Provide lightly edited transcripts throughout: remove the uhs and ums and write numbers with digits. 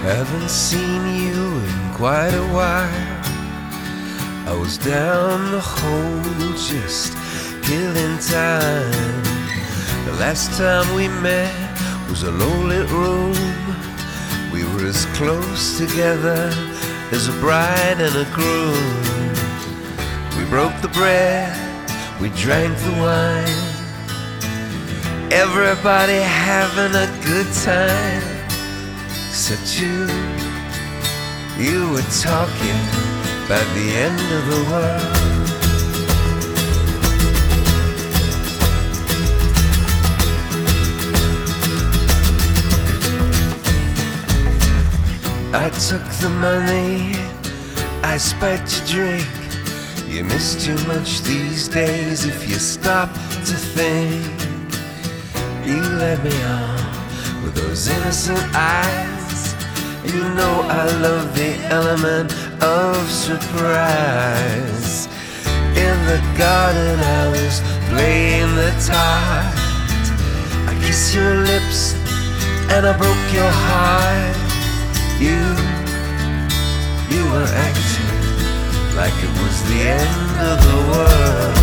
Haven't seen you in quite a while. I was down the hole just killing time. The last time we met was a low-lit room. We were as close together as a bride and a groom. We broke the bread, we drank the wine, everybody having a good time. Except you were talking about the end of the world. I took the money, I spiked your drink. You miss too much these days if you stop to think. You led me on with those innocent eyes. You know I love the element of surprise. In the garden I was playing the tart. I kissed your lips and I broke your heart. You were acting like it was the end of the world.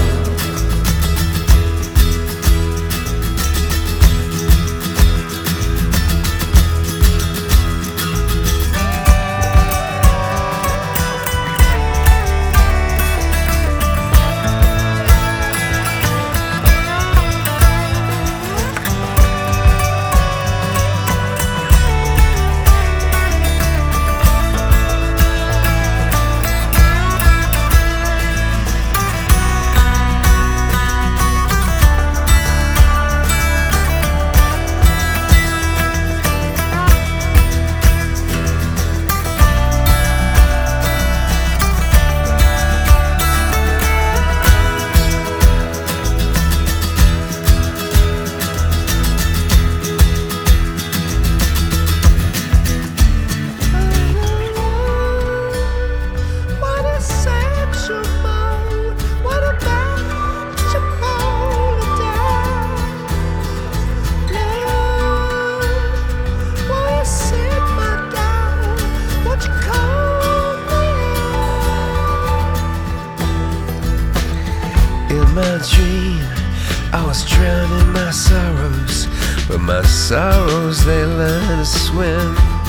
In my dream, I was drowning my sorrows, but my sorrows, they learn to swim.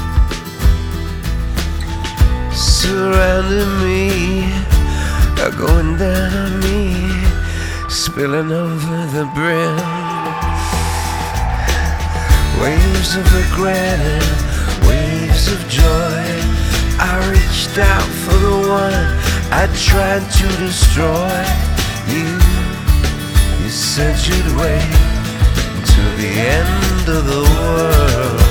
Surrounding me, are going down on me, spilling over the brim. Waves of regret and waves of joy. I reached out for the one I tried to destroy. You said you'd wait until the end of the world.